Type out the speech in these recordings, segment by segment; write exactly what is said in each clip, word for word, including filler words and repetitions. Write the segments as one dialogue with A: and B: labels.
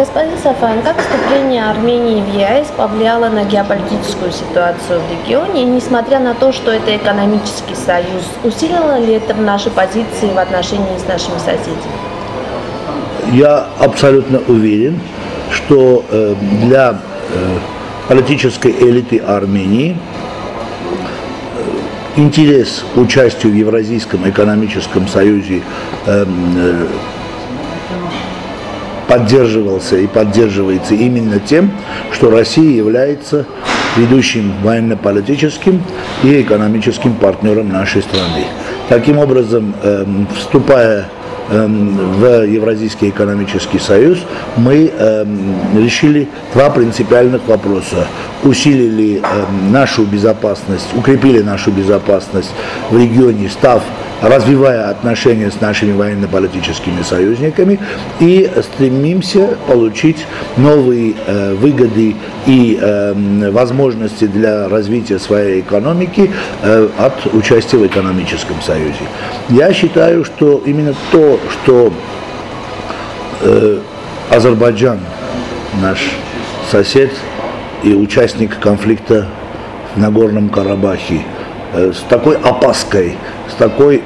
A: Господин Сафан, как вступление Армении в ЕС повлияло на геополитическую ситуацию в регионе, и несмотря на то, что это экономический союз, усилило ли это наши позиции в отношении с нашими соседями?
B: Я абсолютно уверен, что э, для э, политической элиты Армении э, интерес к участию в Евразийском экономическом союзе э, э, поддерживался и поддерживается именно тем, что Россия является ведущим военно-политическим и экономическим партнером нашей страны. Таким образом, э, вступая в Евразийский экономический союз, мы э, решили два принципиальных вопроса. Усилили э, нашу безопасность, укрепили нашу безопасность в регионе, став, развивая отношения с нашими военно-политическими союзниками, и стремимся получить новые э, выгоды и э, возможности для развития своей экономики э, от участия в экономическом союзе. Я считаю, что именно то, что э, Азербайджан, наш сосед и участник конфликта в Нагорном Карабахе, э, с такой опаской, с такой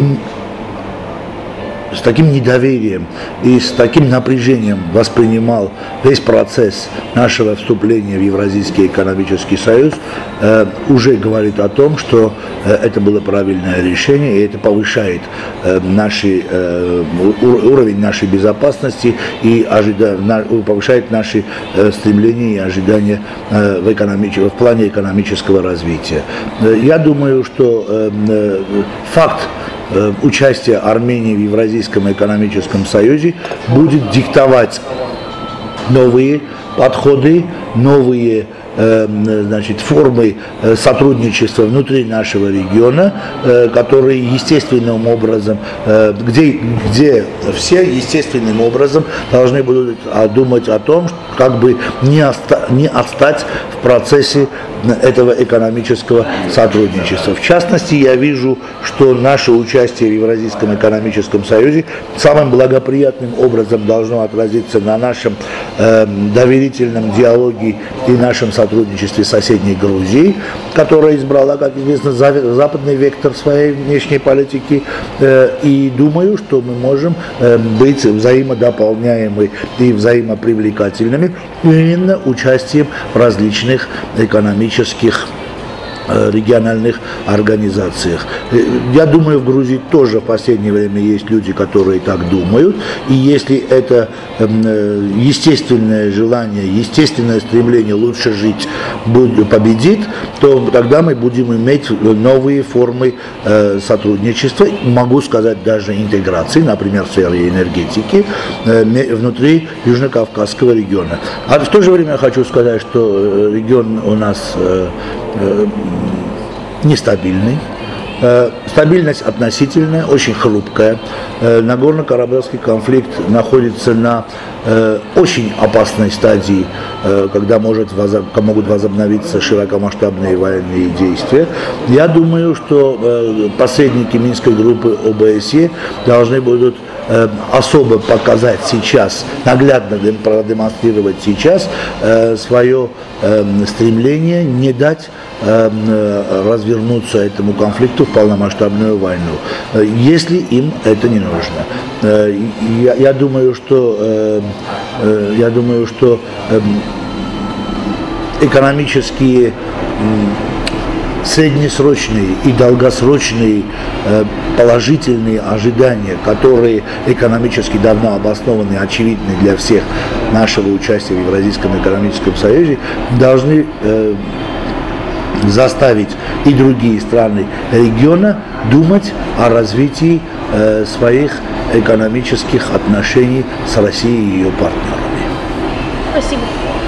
B: с таким недоверием и с таким напряжением воспринимал весь процесс нашего вступления в Евразийский экономический союз, э, уже говорит о том, что э, это было правильное решение, и это повышает э, наши, э, уровень нашей безопасности и ожида, на, повышает наши э, стремления и ожидания э, в, экономич- в плане экономического развития. Э, я думаю, что э, э, факт участие Армении в Евразийском экономическом союзе будет диктовать новые подходы, новые значит, формы сотрудничества внутри нашего региона, которые естественным образом, где, где все естественным образом должны будут думать о том, как бы не, оста, не отстать в процессе этого экономического сотрудничества. В частности, я вижу, что наше участие в Евразийском экономическом союзе самым благоприятным образом должно отразиться на нашем э, доверительном диалоге и нашем сотрудничестве с соседней Грузией, которая избрала, как известно, западный вектор своей внешней политики. Э, и думаю, что мы можем э, быть взаимодополняемы и взаимопривлекательными именно участием в различных экономических региональных организациях. Я думаю, в Грузии тоже в последнее время есть люди, которые так думают, и если это естественное желание, естественное стремление лучше жить победит, то тогда мы будем иметь новые формы сотрудничества, могу сказать даже интеграции, например, в сфере энергетики внутри Южно-Кавказского региона. А в то же время хочу сказать, что регион у нас нестабильный. Стабильность относительная, очень хрупкая. Нагорно-Карабахский конфликт находится на очень опасной стадии, когда может, могут возобновиться широкомасштабные военные действия. Я думаю, что посредники Минской группы О Бэ Эс Е должны будут особо показать сейчас, наглядно продемонстрировать сейчас свое стремление не дать развернуться этому конфликту в полномасштабную войну, если им это не нужно. Я, я думаю, что, я думаю, что экономические среднесрочные и долгосрочные положительные ожидания, которые экономически давно обоснованы, очевидны для всех нашего участия в Евразийском экономическом союзе, должны заставить и другие страны региона думать о развитии э, своих экономических отношений с Россией и ее партнерами.
A: Спасибо.